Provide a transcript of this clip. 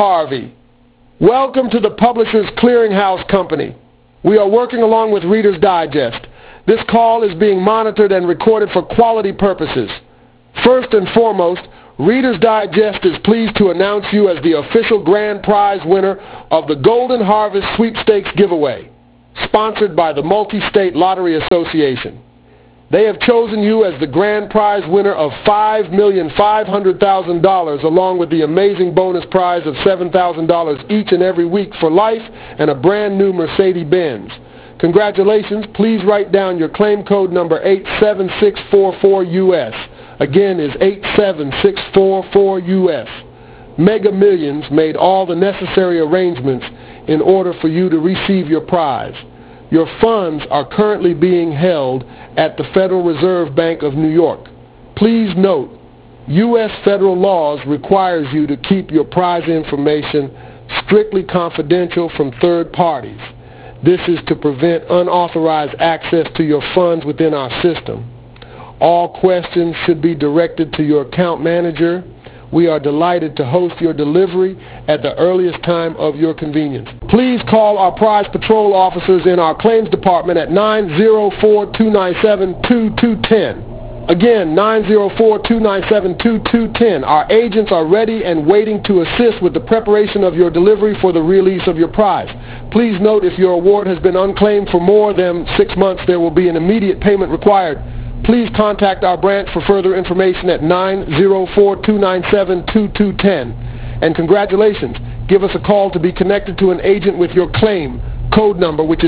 Harvey. Welcome to the Publishers Clearinghouse Company. We are working along with Reader's Digest. This call is being monitored and recorded for quality purposes. First and foremost, Reader's Digest is pleased to announce you as the official grand prize winner of the Golden Harvest Sweepstakes giveaway, sponsored by the Multi-State Lottery Association. They have chosen you as the grand prize winner of $5,500,000 along with the amazing bonus prize of $7,000 each and every week for life and a brand new Mercedes-Benz. Congratulations. Please write down your claim code number 87644US. Again is 87644US. Mega Millions made all the necessary arrangements in order for you to receive your prize. Your funds are currently being held at the Federal Reserve Bank of New York. Please note, U.S. federal laws requires you to keep your prize information strictly confidential from third parties. This is to prevent unauthorized access to your funds within our system. All questions should be directed to your account manager. We are delighted to host your delivery at the earliest time of your convenience. Please call our prize patrol officers in our claims department at 904-297-2210. Again, 904-297-2210. Our agents are ready and waiting to assist with the preparation of your delivery for the release of your prize. Please note, if your award has been unclaimed for more than 6 months, there will be an immediate payment required. Please contact our branch for further information at 904-297-2210. And congratulations. Give us a call to be connected to an agent with your claim code number, which is